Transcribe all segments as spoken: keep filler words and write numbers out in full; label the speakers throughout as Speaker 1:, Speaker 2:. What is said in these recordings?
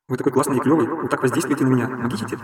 Speaker 1: Вы такой классный и клёвый, вы так воздействуете на меня, магичите?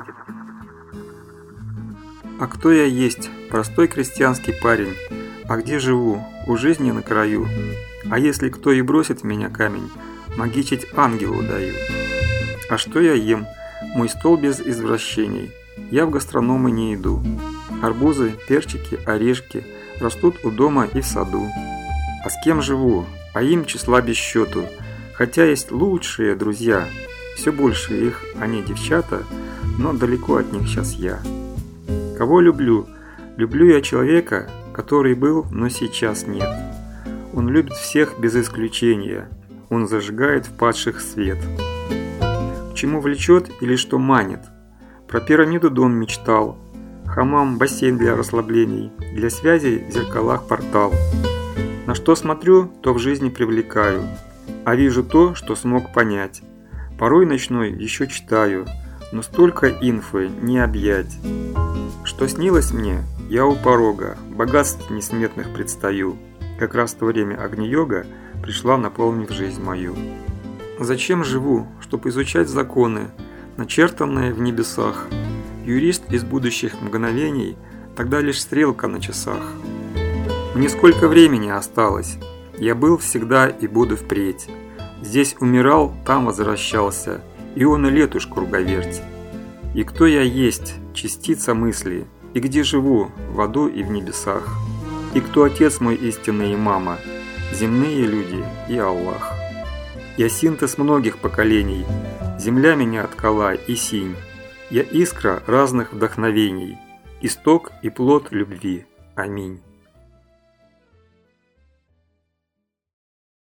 Speaker 1: А кто я есть? Простой крестьянский парень. А где живу? У жизни на краю. А если кто и бросит в меня камень, магичить ангелу даю. А что я ем? Мой стол без извращений. Я в гастрономы не иду. Арбузы, перчики, орешки растут у дома и в саду. А с кем живу? А им числа без счету. Хотя есть лучшие друзья. Все больше их, они девчата, но далеко от них сейчас я. Кого люблю? Люблю я человека, который был, но сейчас нет. Он любит всех без исключения. Он зажигает в падших свет. К чему влечет или что манит? Про пирамиду дом мечтал. Хамам, бассейн для расслаблений. Для связей в зеркалах портал. На что смотрю, то в жизни привлекаю. А вижу то, что смог понять. Порой ночной еще читаю, но столько инфы не объять. Что снилось мне, я у порога, богатств несметных предстаю. Как раз в то время Агни-йога пришла, наполнив жизнь мою. Зачем живу? Чтоб изучать законы, начертанные в небесах. Юрист из будущих мгновений, тогда лишь стрелка на часах. Мне сколько времени осталось? Я был всегда и буду впредь. Здесь умирал, там возвращался, и он и летуш круговерть. И кто я есть, частица мысли, и где живу, в аду и в небесах. И кто отец мой истинный и мама, земные люди и Аллах. Я синтез многих поколений, земля меня ткала и синь. Я искра разных вдохновений, исток и плод любви. Аминь.